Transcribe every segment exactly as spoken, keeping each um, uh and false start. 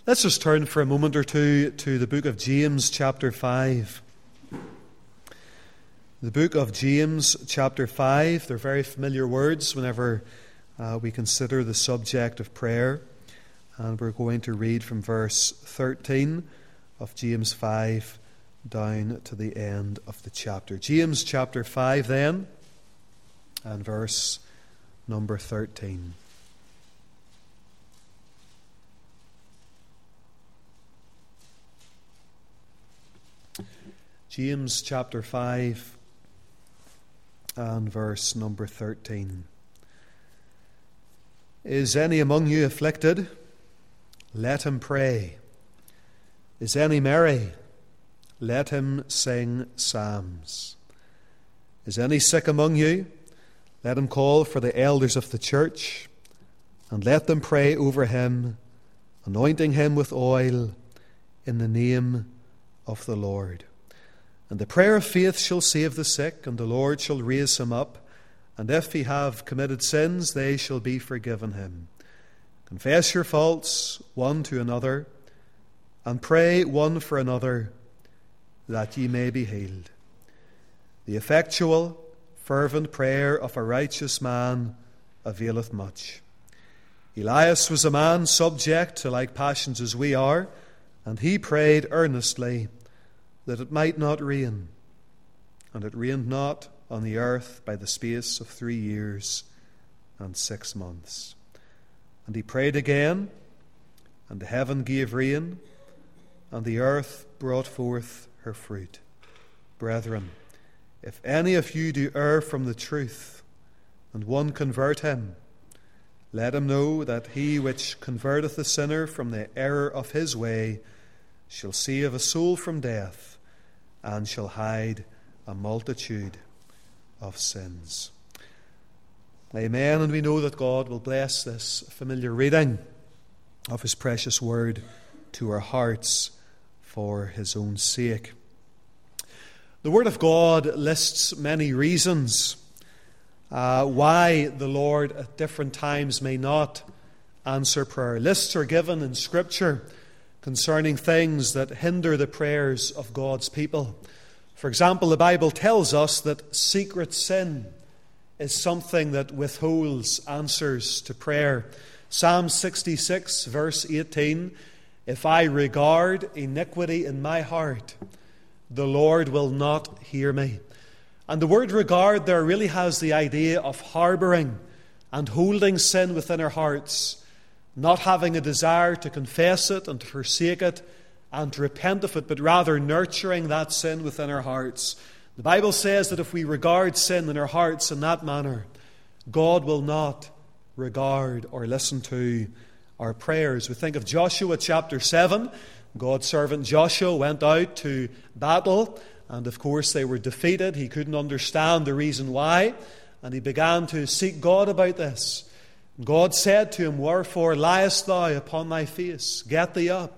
Let's just turn for a moment or two to the book of James, chapter five. The book of James, chapter five, they're very familiar words whenever uh, we consider the subject of prayer. And we're going to read from verse thirteen of James five down to the end of the chapter. James, chapter five, then, and verse number thirteen. James chapter five and verse number thirteen. Is any among you afflicted? Let him pray. Is any merry? Let him sing psalms. Is any sick among you? Let him call for the elders of the church, and let them pray over him, anointing him with oil in the name of the Lord. And the prayer of faith shall save the sick, and the Lord shall raise him up. And if he have committed sins, they shall be forgiven him. Confess your faults one to another, and pray one for another, that ye may be healed. The effectual, fervent prayer of a righteous man availeth much. Elias was a man subject to like passions as we are, and he prayed earnestly that it might not rain. And it rained not on the earth by the space of three years and six months. And he prayed again, and the heaven gave rain, and the earth brought forth her fruit. Brethren, if any of you do err from the truth, and one convert him, let him know that he which converteth the sinner from the error of his way shall save a soul from death, and shall hide a multitude of sins. Amen. And we know that God will bless this familiar reading of his precious word to our hearts for his own sake. The word of God lists many reasons uh, why the Lord at different times may not answer prayer. Lists are given in Scripture concerning things that hinder the prayers of God's people. For example, the Bible tells us that secret sin is something that withholds answers to prayer. Psalm sixty-six, verse eighteen, if I regard iniquity in my heart, the Lord will not hear me. And the word regard there really has the idea of harbouring and holding sin within our hearts, not having a desire to confess it and to forsake it and to repent of it, but rather nurturing that sin within our hearts. The Bible says that if we regard sin in our hearts in that manner, God will not regard or listen to our prayers. We think of Joshua chapter seven. God's servant Joshua went out to battle, and of course they were defeated. He couldn't understand the reason why, and he began to seek God about this. God said to him, wherefore liest thou upon thy face? Get thee up,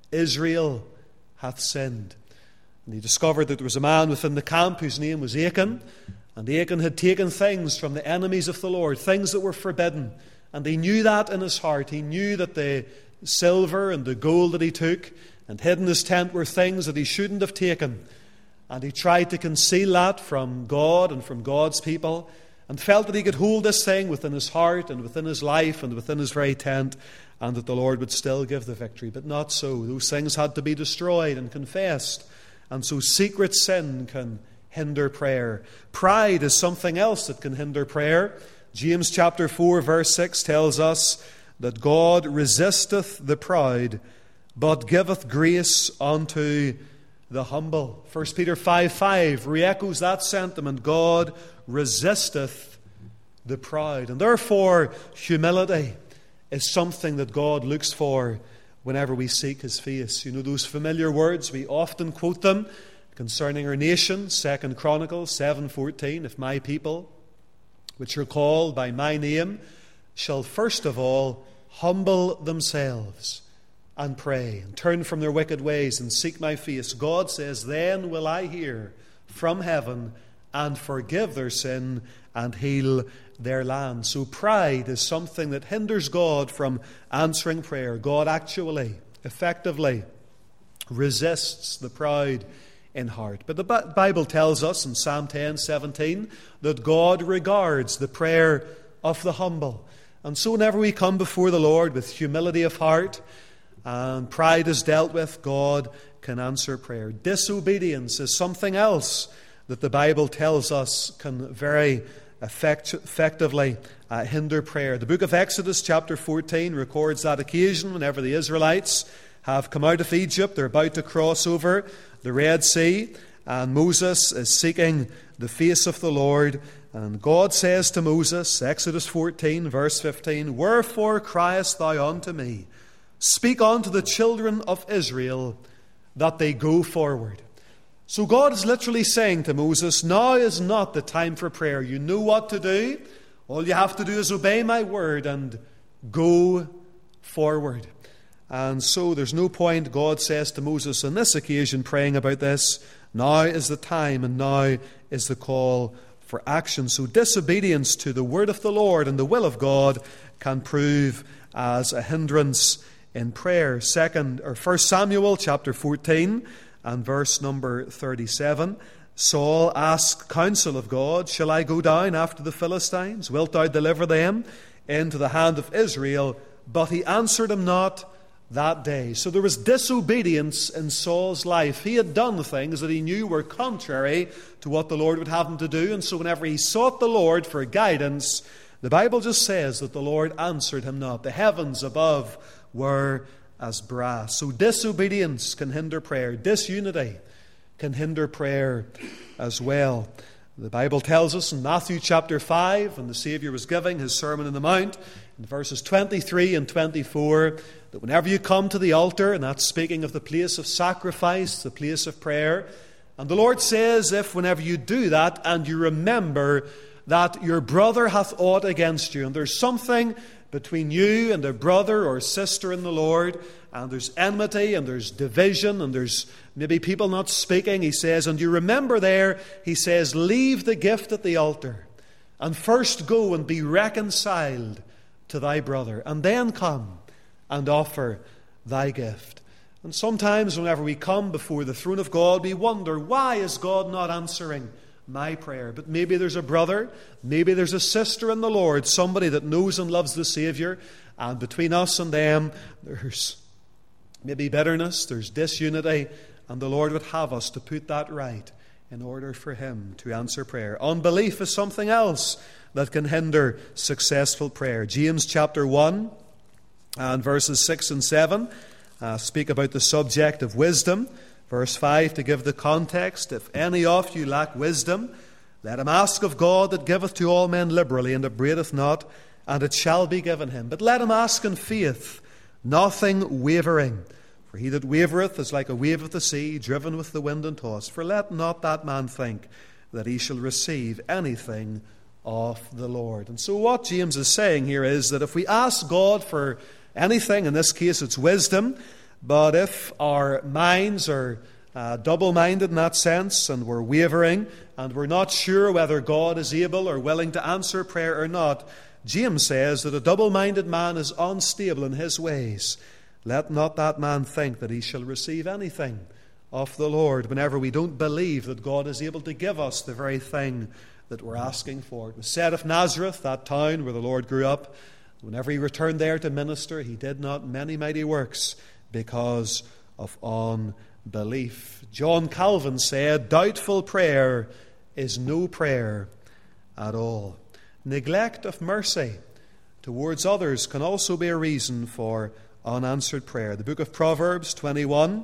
Israel hath sinned. And he discovered that there was a man within the camp whose name was Achan, and Achan had taken things from the enemies of the Lord, things that were forbidden, and he knew that in his heart. He knew that the silver and the gold that he took and hid in his tent were things that he shouldn't have taken, and he tried to conceal that from God and from God's people, and felt that he could hold this thing within his heart and within his life and within his very tent, and that the Lord would still give the victory. But not so. Those things had to be destroyed and confessed. And so secret sin can hinder prayer. Pride is something else that can hinder prayer. James chapter four verse six tells us that God resisteth the proud, but giveth grace unto the humble. First Peter five five re-echoes that sentiment. God resisteth the proud. And therefore, humility is something that God looks for whenever we seek his face. You know those familiar words, we often quote them concerning our nation. Second Chronicles seven fourteen, if my people, which are called by my name, shall first of all humble themselves and pray and turn from their wicked ways and seek my face. God says, then will I hear from heaven and forgive their sin and heal their land. So pride is something that hinders God from answering prayer. God actually, effectively resists the proud in heart. But the Bible tells us in Psalm ten seventeen that God regards the prayer of the humble. And so whenever we come before the Lord with humility of heart and pride is dealt with, God can answer prayer. Disobedience is something else that the Bible tells us can very effect- effectively uh, hinder prayer. The book of Exodus chapter fourteen records that occasion whenever the Israelites have come out of Egypt. They're about to cross over the Red Sea, and Moses is seeking the face of the Lord. And God says to Moses, Exodus fourteen, verse fifteen, "Wherefore criest thou unto me? Speak unto the children of Israel that they go forward." So God is literally saying to Moses, now is not the time for prayer. You know what to do. All you have to do is obey my word and go forward. And so there's no point, God says to Moses on this occasion, praying about this. Now is the time, and now is the call for action. So disobedience to the word of the Lord and the will of God can prove as a hindrance in prayer. Second, or First Samuel chapter fourteen and verse number thirty-seven. Saul asked counsel of God, "Shall I go down after the Philistines? Wilt thou deliver them into the hand of Israel?" But he answered him not that day. So there was disobedience in Saul's life. He had done things that he knew were contrary to what the Lord would have him to do. And so whenever he sought the Lord for guidance, the Bible just says that the Lord answered him not. The heavens above were as brass. So disobedience can hinder prayer. Disunity can hinder prayer as well. The Bible tells us in Matthew chapter five, when the Savior was giving his Sermon on the Mount, in verses twenty-three and twenty-four, that whenever you come to the altar, and that's speaking of the place of sacrifice, the place of prayer, and the Lord says, if whenever you do that and you remember that your brother hath aught against you, and there's something between you and a brother or sister in the Lord, and there's enmity and there's division and there's maybe people not speaking, he says, and you remember there, he says, leave the gift at the altar and first go and be reconciled to thy brother, and then come and offer thy gift. And sometimes whenever we come before the throne of God, we wonder, why is God not answering my prayer? But maybe there's a brother, maybe there's a sister in the Lord, somebody that knows and loves the Savior, and between us and them there's maybe bitterness, there's disunity, and the Lord would have us to put that right in order for him to answer prayer. Unbelief is something else that can hinder successful prayer. James chapter one and verses six and seven uh, speak about the subject of wisdom. Verse five, to give the context, if any of you lack wisdom, let him ask of God that giveth to all men liberally and upbraideth not, and it shall be given him. But let him ask in faith, nothing wavering. For he that wavereth is like a wave of the sea, driven with the wind and tossed. For let not that man think that he shall receive anything of the Lord. And so what James is saying here is that if we ask God for anything, in this case it's wisdom, but if our minds are uh, double-minded in that sense, and we're wavering, and we're not sure whether God is able or willing to answer prayer or not, James says that a double-minded man is unstable in his ways. Let not that man think that he shall receive anything of the Lord whenever we don't believe that God is able to give us the very thing that we're asking for. It was said of Nazareth, that town where the Lord grew up, whenever he returned there to minister, he did not many mighty works because of unbelief. John Calvin said, doubtful prayer is no prayer at all. Neglect of mercy towards others can also be a reason for unanswered prayer. The book of Proverbs twenty-one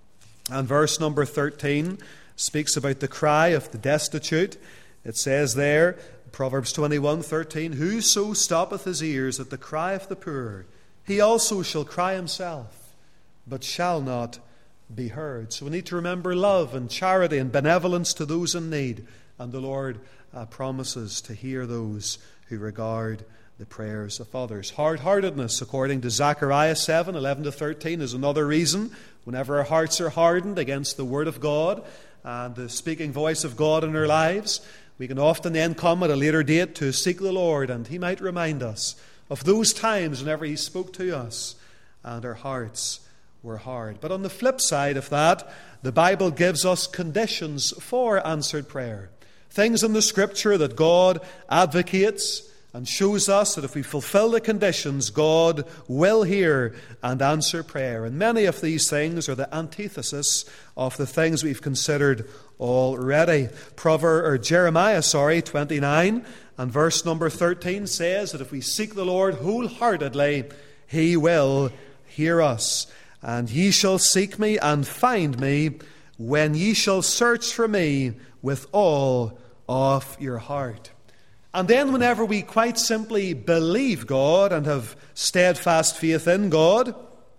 and verse number thirteen speaks about the cry of the destitute. It says there, Proverbs twenty-one thirteen, whoso stoppeth his ears at the cry of the poor, he also shall cry himself, but shall not be heard. So we need to remember love and charity and benevolence to those in need. And the Lord uh, promises to hear those who regard the prayers of others. Hard-heartedness, according to Zechariah seven eleven to thirteen, is another reason. Whenever our hearts are hardened against the Word of God and the speaking voice of God in our lives, we can often then come at a later date to seek the Lord, and He might remind us of those times whenever He spoke to us, and our hearts were hard. But on the flip side of that, the Bible gives us conditions for answered prayer. Things in the Scripture that God advocates and shows us that if we fulfill the conditions, God will hear and answer prayer. And many of these things are the antithesis of the things we've considered already. Proverbs, or Jeremiah, sorry, twenty-nine and verse number thirteen says that if we seek the Lord wholeheartedly, He will hear us. And ye shall seek me and find me when ye shall search for me with all of your heart. And then whenever we quite simply believe God and have steadfast faith in God,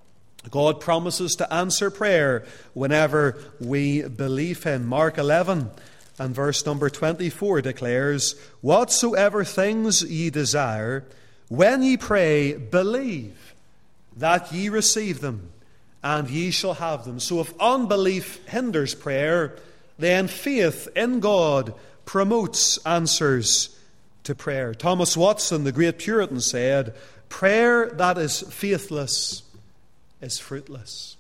God promises to answer prayer whenever we believe Him. Mark eleven and verse number twenty-four declares, whatsoever things ye desire, when ye pray, believe that ye receive them, and ye shall have them. So if unbelief hinders prayer, then faith in God promotes answers to prayer. Thomas Watson, the great Puritan, said, prayer that is faithless is fruitless.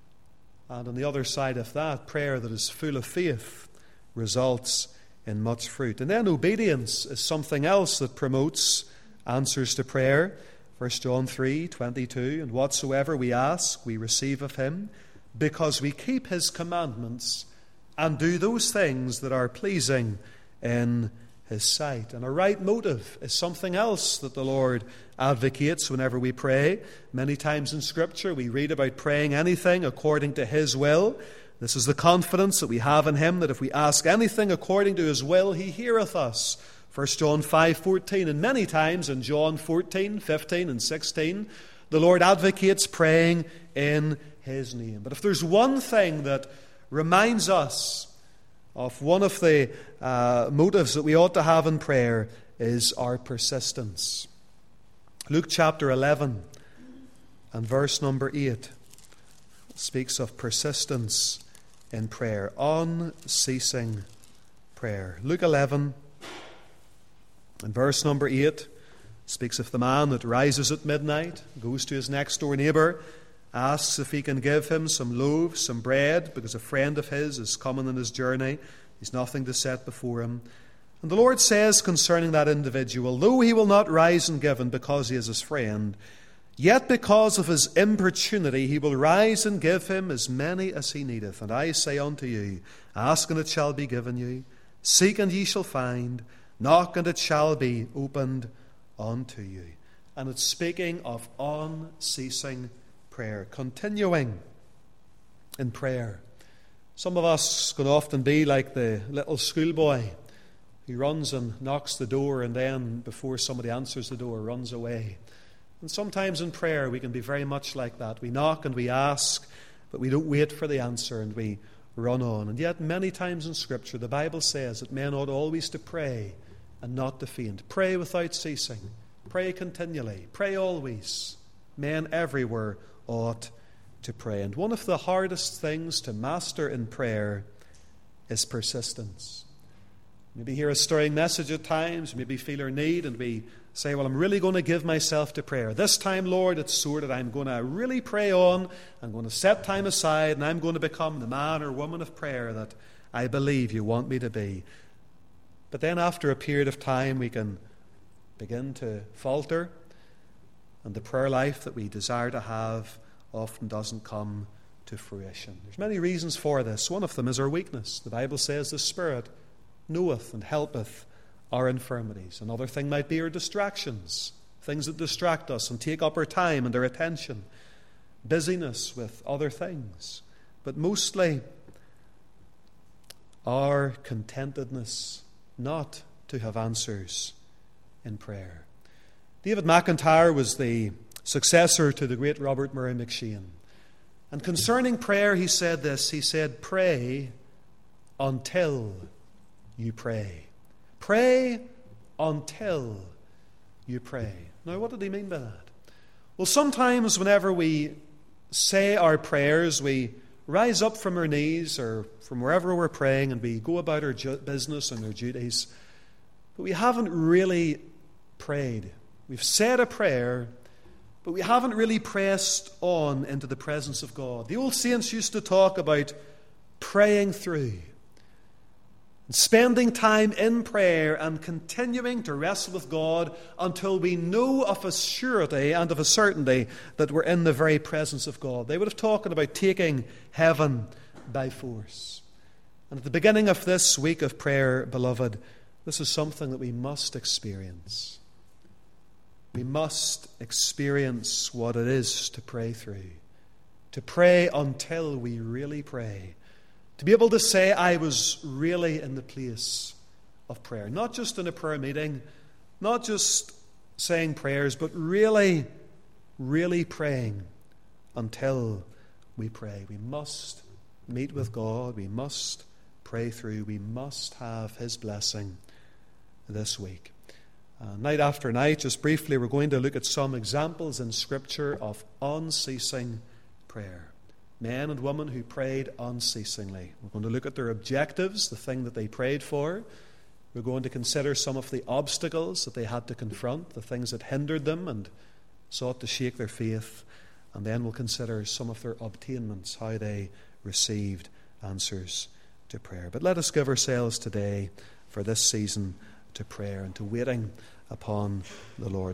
And on the other side of that, prayer that is full of faith results in much fruit. And then obedience is something else that promotes answers to prayer. First John three twenty-two, and whatsoever we ask, we receive of Him, because we keep His commandments and do those things that are pleasing in His sight. And a right motive is something else that the Lord advocates whenever we pray. Many times in Scripture we read about praying anything according to His will. This is the confidence that we have in Him, that if we ask anything according to His will, He heareth us. First John five fourteen, and many times in John fourteen, fifteen and sixteen, the Lord advocates praying in His name. But if there's one thing that reminds us of one of the uh, motives that we ought to have in prayer, is our persistence. Luke chapter eleven and verse number eight speaks of persistence in prayer, unceasing prayer. Luke eleven and verse number eight speaks of the man that rises at midnight, goes to his next door neighbour, asks if he can give him some loaves, some bread, because a friend of his is coming on his journey. He's nothing to set before him. And the Lord says concerning that individual, though he will not rise and give him because he is his friend, yet because of his importunity he will rise and give him as many as he needeth. And I say unto you, ask and it shall be given you, seek and ye shall find, knock and it shall be opened unto you. And it's speaking of unceasing prayer, continuing in prayer. Some of us can often be like the little schoolboy who runs and knocks the door and then, before somebody answers the door, runs away. And sometimes in prayer we can be very much like that. We knock and we ask, but we don't wait for the answer and we run on. And yet many times in Scripture the Bible says that men ought always to pray and not to faint. Pray without ceasing. Pray continually. Pray always. Men everywhere ought to pray. And one of the hardest things to master in prayer is persistence. Maybe hear a stirring message at times, maybe feel our need, and we say, well, I'm really going to give myself to prayer. This time, Lord, it's sorted. I'm going to really pray on. I'm going to set time aside, and I'm going to become the man or woman of prayer that I believe you want me to be. But then after a period of time, we can begin to falter, and the prayer life that we desire to have often doesn't come to fruition. There's many reasons for this. One of them is our weakness. The Bible says the Spirit knoweth and helpeth our infirmities. Another thing might be our distractions, things that distract us and take up our time and our attention, busyness with other things. But mostly our contentedness not to have answers in prayer. David McIntyre was the successor to the great Robert Murray McCheyne. And concerning prayer, he said this. He said, pray until you pray. Pray until you pray. Now, what did he mean by that? Well, sometimes whenever we say our prayers, we rise up from our knees or from wherever we're praying and we go about our ju- business and our duties, but we haven't really prayed. We've said a prayer, but we haven't really pressed on into the presence of God. The old saints used to talk about praying through, spending time in prayer and continuing to wrestle with God until we know of a surety and of a certainty that we're in the very presence of God. They would have talked about taking heaven by force. And at the beginning of this week of prayer, beloved, this is something that we must experience. We must experience what it is to pray through, to pray until we really pray, to be able to say, I was really in the place of prayer, not just in a prayer meeting, not just saying prayers, but really, really praying until we pray. We must meet with God. We must pray through. We must have His blessing this week. Uh, night after night, just briefly, we're going to look at some examples in Scripture of unceasing prayer. Men and women who prayed unceasingly. We're going to look at their objectives, the thing that they prayed for. We're going to consider some of the obstacles that they had to confront, the things that hindered them and sought to shake their faith. And then we'll consider some of their obtainments, how they received answers to prayer. But let us give ourselves today for this season to prayer and to waiting upon the Lord.